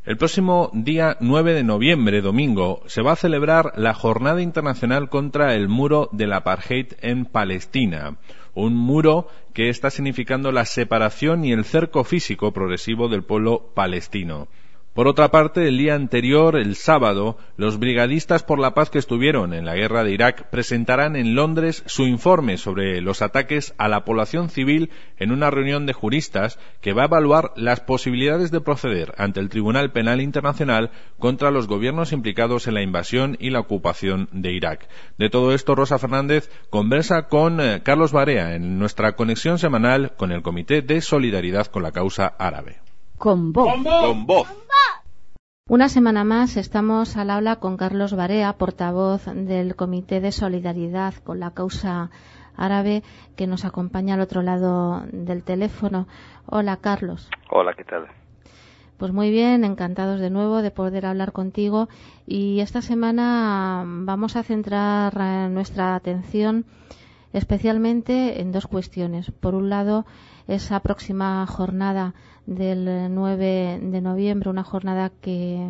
El próximo día 9 de noviembre, domingo, se va a celebrar la Jornada Internacional contra el Muro del Apartheid en Palestina. Un muro que está significando la separación y el cerco físico progresivo del pueblo palestino. Por otra parte, el día anterior, el sábado, los brigadistas por la paz que estuvieron en la guerra de Irak presentarán en Londres su informe sobre los ataques a la población civil en una reunión de juristas que va a evaluar las posibilidades de proceder ante el Tribunal Penal Internacional contra los gobiernos implicados en la invasión y la ocupación de Irak. De todo esto, Rosa Fernández conversa con Carlos Barea en nuestra conexión semanal con el Comité de Solidaridad con la Causa Árabe. Con voz. Con voz. Una semana más estamos al habla con Carlos Barea, portavoz del Comité de Solidaridad con la Causa Árabe, que nos acompaña al otro lado del teléfono. Hola, Carlos. Hola, ¿qué tal? Pues muy bien, encantados de nuevo de poder hablar contigo. Y esta semana vamos a centrar nuestra atención especialmente en dos cuestiones. Por un lado, esa próxima jornada del 9 de noviembre, una jornada que,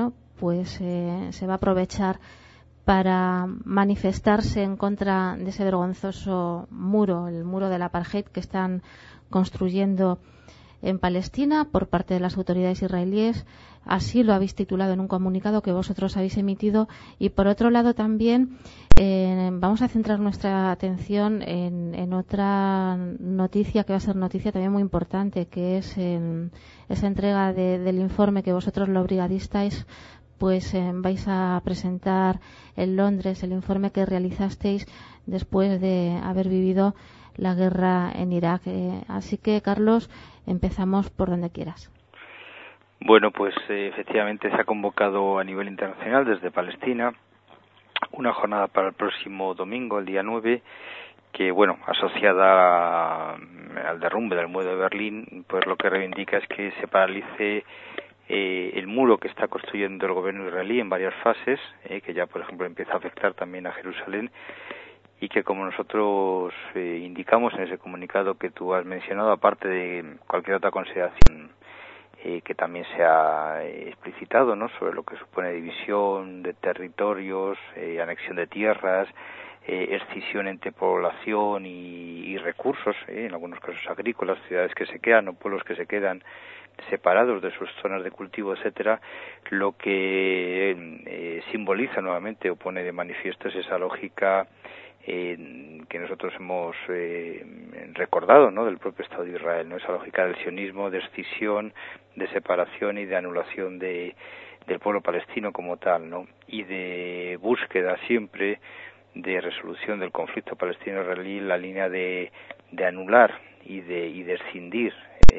se va a aprovechar para manifestarse en contra de ese vergonzoso muro, el muro del apartheid que están construyendo en Palestina por parte de las autoridades israelíes. Así lo habéis titulado en un comunicado que vosotros habéis emitido. Y por otro lado también vamos a centrar nuestra atención en otra noticia que va a ser noticia también muy importante, que es esa entrega del informe que vosotros los brigadistas vais a presentar en Londres, el informe que realizasteis después de haber vivido la guerra en Irak. Así que, Carlos, empezamos por donde quieras. Bueno, pues efectivamente se ha convocado a nivel internacional desde Palestina una jornada para el próximo domingo, el día 9, que, asociada al derrumbe del muro de Berlín, pues lo que reivindica es que se paralice el muro que está construyendo el gobierno israelí en varias fases, que ya, por ejemplo, empieza a afectar también a Jerusalén, y que, como nosotros indicamos en ese comunicado que tú has mencionado, aparte de cualquier otra consideración que también se ha explicitado, ¿no?, sobre lo que supone división de territorios, anexión de tierras, escisión entre población y recursos, en algunos casos agrícolas, ciudades que se quedan o pueblos que se quedan separados de sus zonas de cultivo, etcétera, lo que simboliza nuevamente o pone de manifiesto es esa lógica que nosotros hemos recordado, ¿no?, del propio Estado de Israel, ¿no?, esa lógica del sionismo, de escisión, de separación y de anulación del pueblo palestino como tal, ¿no?, y de búsqueda siempre de resolución del conflicto palestino-israelí, la línea de anular y de escindir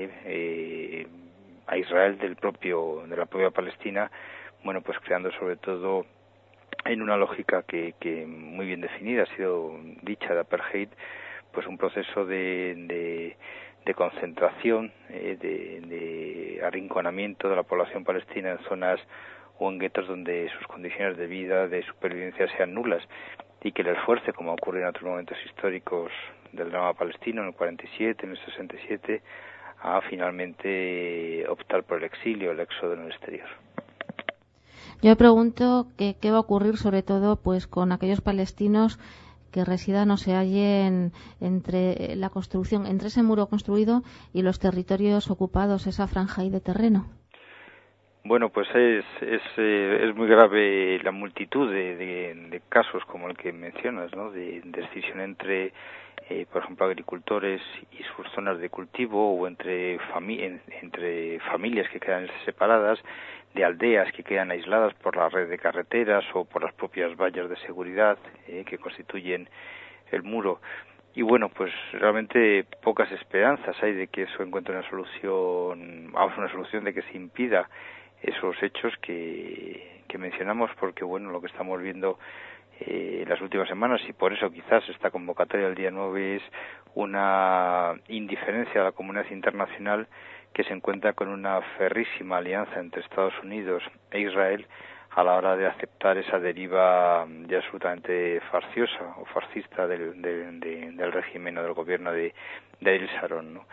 a Israel de la propia Palestina, pues creando sobre todo en una lógica que muy bien definida ha sido dicha de apartheid, pues un proceso de concentración, de arrinconamiento de la población palestina en zonas o en guetos donde sus condiciones de vida, de supervivencia sean nulas, y que les fuerce, como ocurre en otros momentos históricos del drama palestino, en el 47, en el 67, a finalmente optar por el exilio, el éxodo en el exterior. Yo me pregunto qué va a ocurrir sobre todo con aquellos palestinos que residan o se hallen entre la construcción, entre ese muro construido y los territorios ocupados, esa franja ahí de terreno. Bueno, pues es muy grave la multitud de casos como el que mencionas, ¿no?, de escisión entre, por ejemplo, agricultores y sus zonas de cultivo, o entre familias que quedan separadas, de aldeas que quedan aisladas por la red de carreteras o por las propias vallas de seguridad que constituyen el muro. Y pues realmente pocas esperanzas hay de que eso encuentre una solución de que se impida esos hechos que mencionamos, porque lo que estamos viendo las últimas semanas, y por eso quizás esta convocatoria del día 9 es una indiferencia a la comunidad internacional, que se encuentra con una ferrísima alianza entre Estados Unidos e Israel a la hora de aceptar esa deriva ya absolutamente fasciosa o fascista del régimen o del gobierno de Ariel Sharon, ¿no?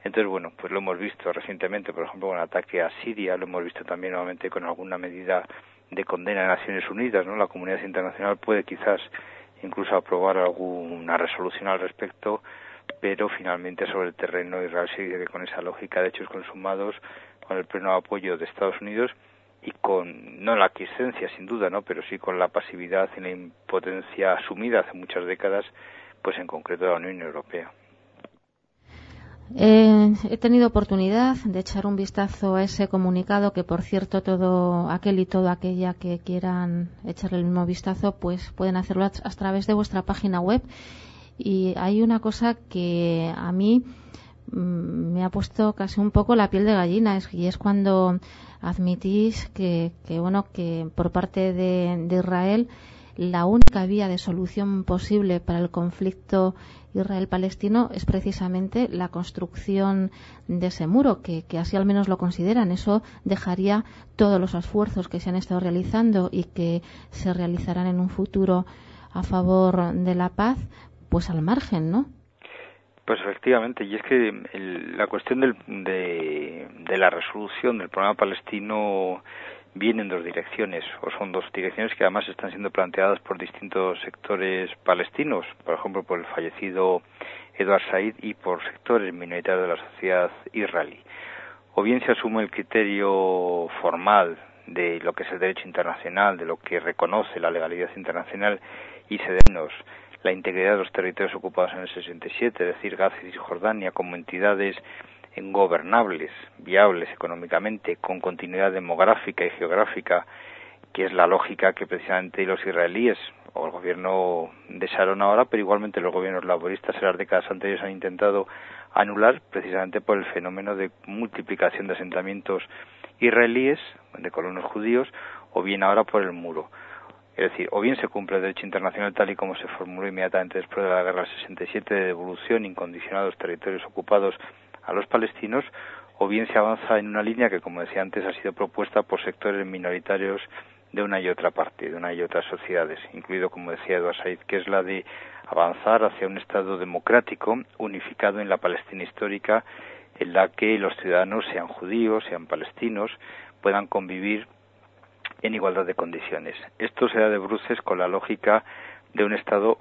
Entonces, bueno, pues lo hemos visto recientemente, por ejemplo, con el ataque a Siria, lo hemos visto también nuevamente con alguna medida de condena de Naciones Unidas, ¿no? La comunidad internacional puede quizás incluso aprobar alguna resolución al respecto, pero finalmente sobre el terreno Israel sigue con esa lógica de hechos consumados, con el pleno apoyo de Estados Unidos y con, no la aquiescencia sin duda, ¿no?, pero sí con la pasividad y la impotencia asumida hace muchas décadas, pues en concreto de la Unión Europea. He tenido oportunidad de echar un vistazo a ese comunicado, que por cierto todo aquel y toda aquella que quieran echarle el mismo vistazo pues pueden hacerlo a través de vuestra página web, y hay una cosa que a mí me ha puesto casi un poco la piel de gallina, y es cuando admitís que por parte de Israel la única vía de solución posible para el conflicto Israel-Palestino es precisamente la construcción de ese muro, que así al menos lo consideran. Eso dejaría todos los esfuerzos que se han estado realizando y que se realizarán en un futuro a favor de la paz, pues al margen, ¿no? Pues efectivamente, y es que la cuestión de la resolución del problema palestino viene en dos direcciones, o son dos direcciones que además están siendo planteadas por distintos sectores palestinos, por ejemplo por el fallecido Edward Said y por sectores minoritarios de la sociedad israelí. O bien se asume el criterio formal de lo que es el derecho internacional, de lo que reconoce la legalidad internacional, y se denos la integridad de los territorios ocupados en el 67, es decir, Gaza y Cisjordania, como entidades gobernables, viables económicamente, con continuidad demográfica y geográfica, que es la lógica que precisamente los israelíes, o el gobierno de Sharon ahora, pero igualmente los gobiernos laboristas en las décadas anteriores han intentado anular, precisamente por el fenómeno de multiplicación de asentamientos israelíes, de colonos judíos, o bien ahora por el muro. Es decir, o bien se cumple el derecho internacional tal y como se formuló inmediatamente después de la guerra del 67 de devolución incondicional de los territorios ocupados a los palestinos, o bien se avanza en una línea que, como decía antes, ha sido propuesta por sectores minoritarios de una y otra parte, de una y otras sociedades, incluido, como decía Edward Said, que es la de avanzar hacia un Estado democrático unificado en la Palestina histórica, en la que los ciudadanos, sean judíos, sean palestinos, puedan convivir en igualdad de condiciones. Esto se da de bruces con la lógica de un Estado,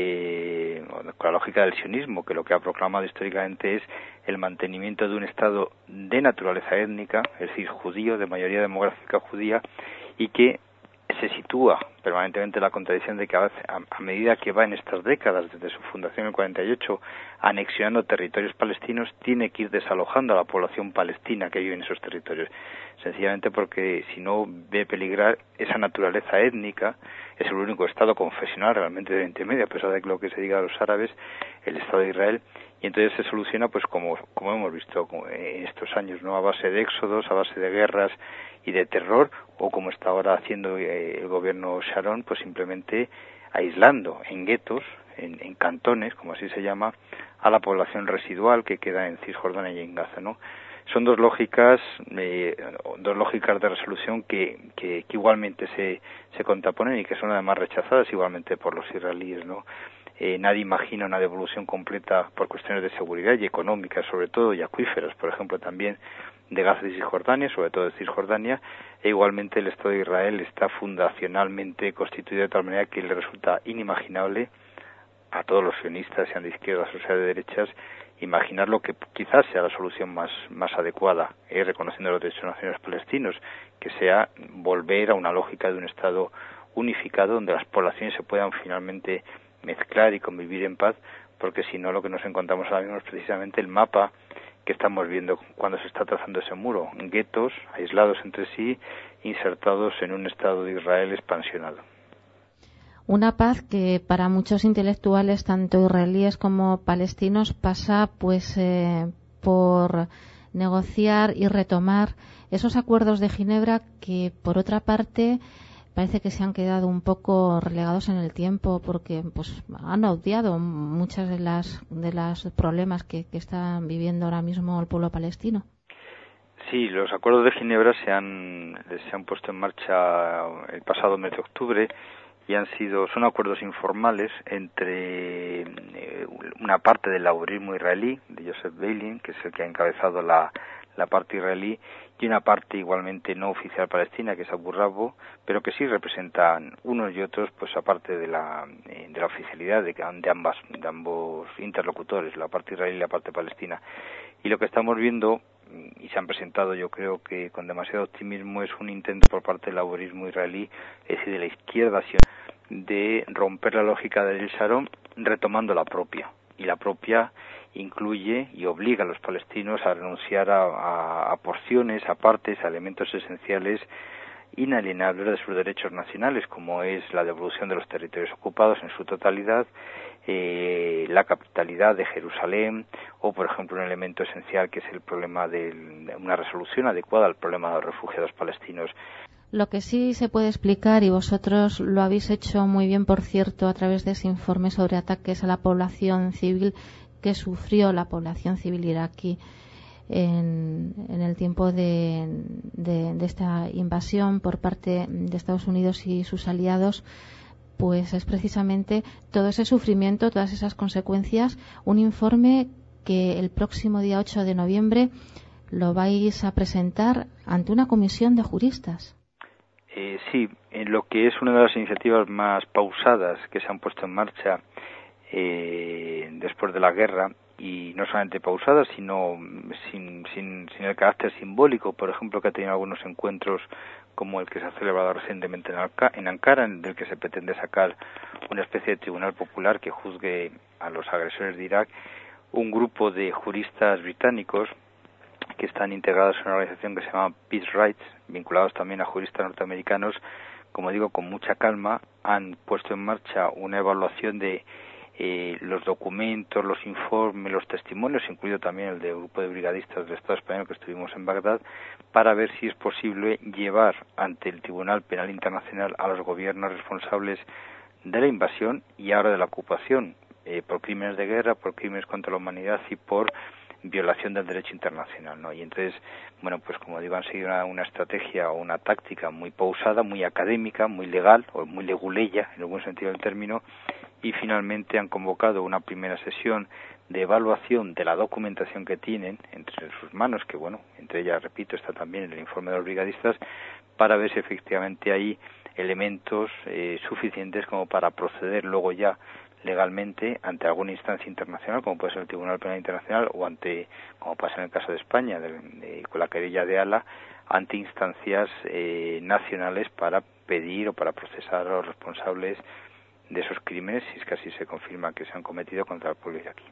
con la lógica del sionismo, que lo que ha proclamado históricamente es el mantenimiento de un Estado de naturaleza étnica, es decir, judío, de mayoría demográfica judía, y que se sitúa permanentemente la contradicción de que a medida que va en estas décadas, desde su fundación en el 48, anexionando territorios palestinos, tiene que ir desalojando a la población palestina que vive en esos territorios, sencillamente porque si no ve peligrar esa naturaleza étnica. Es el único Estado confesional realmente de Oriente Medio, a pesar de lo que se diga a los árabes, el Estado de Israel, y entonces se soluciona pues como hemos visto en estos años, ¿no?, a base de éxodos, a base de guerras y de terror, o como está ahora haciendo el gobierno Sharon, pues simplemente aislando en guetos, en cantones, como así se llama, a la población residual que queda en Cisjordania y en Gaza, ¿no? Son dos lógicas de resolución que igualmente se contraponen y que son además rechazadas igualmente por los israelíes, ¿no? Nadie imagina una devolución completa por cuestiones de seguridad y económicas, sobre todo, y acuíferas, por ejemplo, también de Gaza y Cisjordania, sobre todo de Cisjordania, e igualmente el Estado de Israel está fundacionalmente constituido de tal manera que le resulta inimaginable a todos los sionistas, sean de izquierdas o sean de derechas, imaginar lo que quizás sea la solución más adecuada, reconociendo los derechos nacionales palestinos, que sea volver a una lógica de un Estado unificado donde las poblaciones se puedan finalmente mezclar y convivir en paz, porque si no lo que nos encontramos ahora mismo es precisamente el mapa que estamos viendo cuando se está trazando ese muro, guetos aislados entre sí, insertados en un Estado de Israel expansionado. Una paz que para muchos intelectuales, tanto israelíes como palestinos, pasa pues por negociar y retomar esos acuerdos de Ginebra que, por otra parte, parece que se han quedado un poco relegados en el tiempo, porque pues han obviado muchas de las problemas que está viviendo ahora mismo el pueblo palestino. Sí, los acuerdos de Ginebra se han puesto en marcha el pasado mes de octubre, y son acuerdos informales entre una parte del laborismo israelí, de Joseph Beilin, que es el que ha encabezado la parte israelí, y una parte igualmente no oficial palestina, que es Abu Rabbo, pero que sí representan unos y otros, pues aparte de la oficialidad de ambos interlocutores, la parte israelí y la parte palestina. Y lo que estamos viendo, y se han presentado yo creo que con demasiado optimismo, es un intento por parte del laborismo israelí, es decir, de la izquierda, de romper la lógica del Sharon retomando la propia. Y la propia incluye y obliga a los palestinos a renunciar a porciones, a partes, a elementos esenciales inalienables de sus derechos nacionales, como es la devolución de los territorios ocupados en su totalidad, la capitalidad de Jerusalén, o por ejemplo un elemento esencial que es el problema de una resolución adecuada al problema de los refugiados palestinos. Lo que sí se puede explicar, y vosotros lo habéis hecho muy bien, por cierto, a través de ese informe sobre ataques a la población civil que sufrió la población civil iraquí en el tiempo de esta invasión por parte de Estados Unidos y sus aliados, pues es precisamente todo ese sufrimiento, todas esas consecuencias, un informe que el próximo día 8 de noviembre lo vais a presentar ante una comisión de juristas. Sí, en lo que es una de las iniciativas más pausadas que se han puesto en marcha después de la guerra, y no solamente pausadas, sino sin el carácter simbólico, por ejemplo, que ha tenido algunos encuentros como el que se ha celebrado recientemente en Ankara, del que se pretende sacar una especie de tribunal popular que juzgue a los agresores de Irak. Un grupo de juristas británicos que están integrados en una organización que se llama Peace Rights, vinculados también a juristas norteamericanos, como digo, con mucha calma, han puesto en marcha una evaluación de los documentos, los informes, los testimonios, incluido también el del grupo de brigadistas del Estado español que estuvimos en Bagdad, para ver si es posible llevar ante el Tribunal Penal Internacional a los gobiernos responsables de la invasión y ahora de la ocupación, por crímenes de guerra, por crímenes contra la humanidad y por violación del derecho internacional, ¿no? Y entonces, bueno, pues como digo, han seguido una estrategia o una táctica muy pausada, muy académica, muy legal o muy leguleya en algún sentido del término, y finalmente han convocado una primera sesión de evaluación de la documentación que tienen entre sus manos, que bueno, entre ellas, repito, está también en el informe de los brigadistas, para ver si efectivamente hay elementos suficientes como para proceder luego ya legalmente ante alguna instancia internacional, como puede ser el Tribunal Penal Internacional, o ante, como pasa en el caso de España, con la querella de ALA, ante instancias nacionales para pedir o para procesar a los responsables de esos crímenes, si es que así se confirma que se han cometido contra el pueblo iraquí.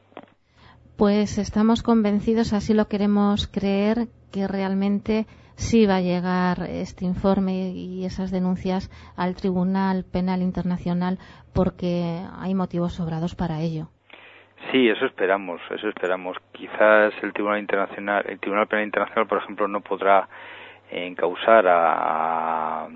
Pues estamos convencidos, así lo queremos creer, que realmente sí va a llegar este informe y esas denuncias al Tribunal Penal Internacional, porque hay motivos sobrados para ello. Sí, eso esperamos. Quizás el Tribunal Penal Internacional, por ejemplo, no podrá encausar a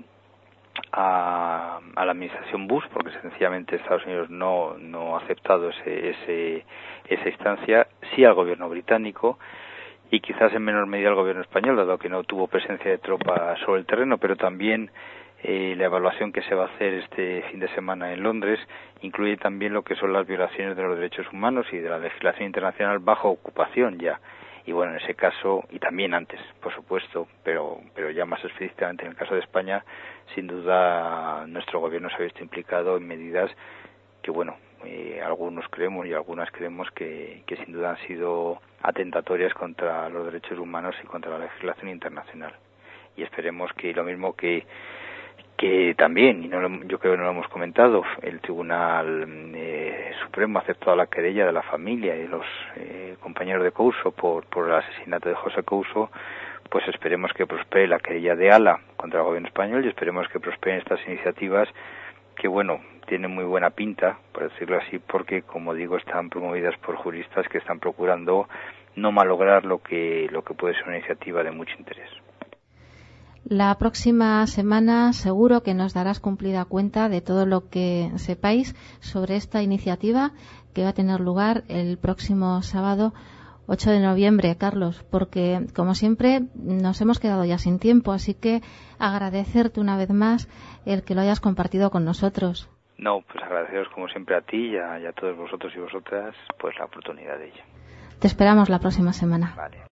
la administración Bush, porque sencillamente Estados Unidos no ha aceptado esa instancia, sí al gobierno británico, y quizás en menor medida al gobierno español, dado que no tuvo presencia de tropas sobre el terreno, pero también la evaluación que se va a hacer este fin de semana en Londres incluye también lo que son las violaciones de los derechos humanos y de la legislación internacional bajo ocupación ya. Y bueno, en ese caso, y también antes, por supuesto, pero ya más explícitamente en el caso de España, sin duda nuestro gobierno se ha visto implicado en medidas que, bueno, algunos creemos y algunas creemos que sin duda han sido atentatorias contra los derechos humanos y contra la legislación internacional. Y esperemos que lo mismo que también, y yo creo que no lo hemos comentado, el Tribunal Supremo ha aceptado la querella de la familia y de los compañeros de Couso por el asesinato de José Couso. Pues esperemos que prospere la querella de ALA contra el gobierno español y esperemos que prosperen estas iniciativas que, bueno, tienen muy buena pinta, por decirlo así, porque, como digo, están promovidas por juristas que están procurando no malograr lo que puede ser una iniciativa de mucho interés. La próxima semana seguro que nos darás cumplida cuenta de todo lo que sepáis sobre esta iniciativa que va a tener lugar el próximo sábado 8 de noviembre, Carlos, porque como siempre nos hemos quedado ya sin tiempo, así que agradecerte una vez más el que lo hayas compartido con nosotros. No, pues agradeceros como siempre a ti y a todos vosotros y vosotras pues la oportunidad de ello. Te esperamos la próxima semana. Vale.